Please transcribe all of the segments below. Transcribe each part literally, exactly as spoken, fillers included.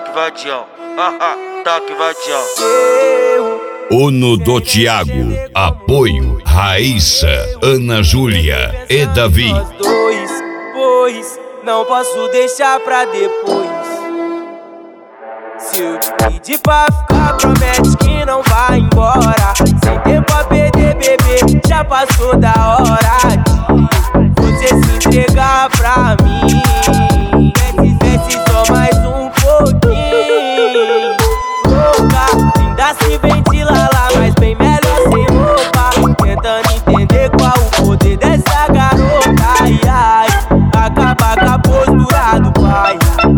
Taque vadião, haha, taque vadião. Uno do Thiago, apoio Raíssa, Ana Júlia e Davi. Nós dois, pois não posso deixar pra depois. Se eu te pedir pra ficar, promete que não vai embora. Sem tempo a perder, bebê, já passou da hora de você se entregar pra mim. Desce, desce só mais um pouquinho. Louca, ainda se ventila lá, mas bem melhor sem roupa. Tentando entender qual o poder dessa garota. Ai, ai, acaba com a postura do pai.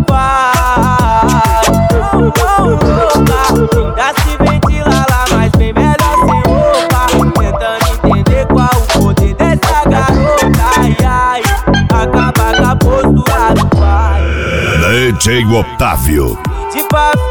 Vai, oh, oh, louca, ainda se ventila lá, mas bem melhor sem roupa. Tentando entender qual o poder dessa garota. Ai, ai, acaba com a postura do pai. D J Otávio. De pra